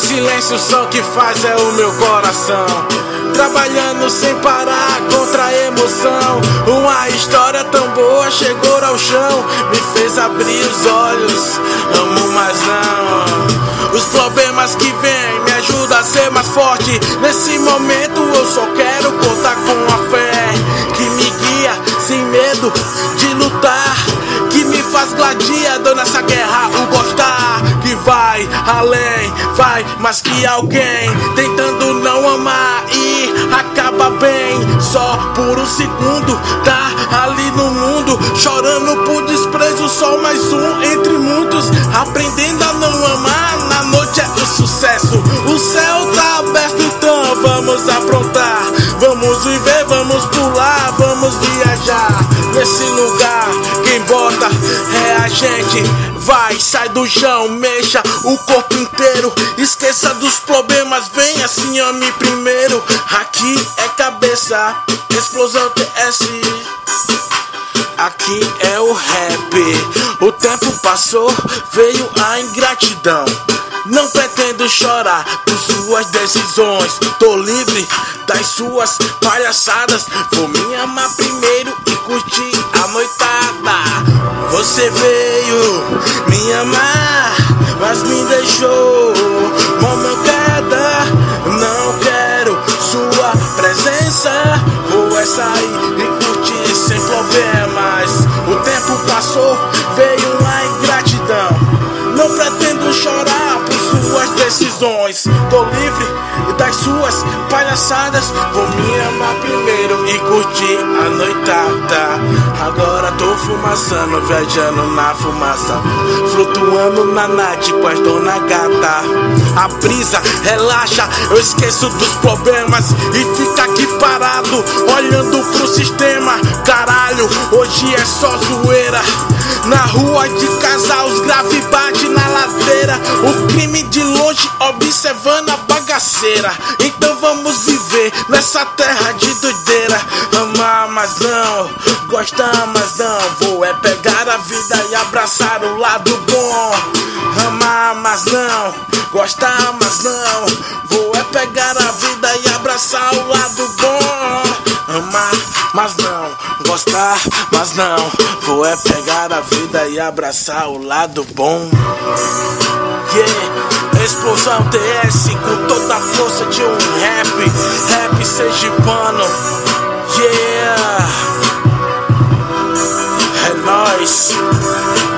silêncio o som que faz é o meu coração, trabalhando sem parar contra a emoção. Uma história tão boa chegou ao chão, me fez abrir os olhos, amo mas não. Os problemas que vêm me ajudam a ser mais forte. Nesse momento eu só quero contar com a fé que me guia sem medo de lutar, que me faz gladiador nessa guerra, o gostar que vai além, vai mais que alguém, tentando não amar e acaba bem. Só por um segundo tá ali no mundo, chorando por desprezo, só mais um entre muitos, aprendendo a não amar. Na noite é o sucesso, o céu tá aberto, então vamos aprontar, vamos viver, vamos pular, vamos viajar nesse lugar. Quem bota é a gente, vai, sai do chão, mexa o corpo inteiro, esqueça dos problemas, vem assim, ame primeiro. Aqui é cabeça, explosão TS, aqui é o rap. O tempo passou, veio a ingratidão, não pretendo chorar por suas decisões, tô livre das suas palhaçadas, vou me amar primeiro e curtir a noitada. Você veio me amar, mas me deixou mão mancada. Não quero sua presença, vou é sair e curtir sem problemas. O tempo passou, veio a ingratidão, não pretendo chorar por suas decisões, tô livre das suas palhaçadas, vou me amar primeiro e curtir a noitada. Agora tô fumaçando, viajando na fumaça, flutuando na night com as dona gata. A brisa relaxa, eu esqueço dos problemas e fica aqui parado, olhando pro sistema. Caralho, hoje é só zoeira, na rua de casa os grave bate na ladeira, o crime de longe observando a bagaceira. Então vamos viver nessa terra de doideira, amar mas não, gostar mas não, vou é pegar a vida e abraçar o lado bom. Amar mas não, gostar mas não, vou é pegar a vida e abraçar o lado bom. Amar mas não, gostar mas não, vou é pegar a vida e abraçar o lado bom. Yeah, explosão TS com toda a força de um rap sergipano. Yeah, é nóis.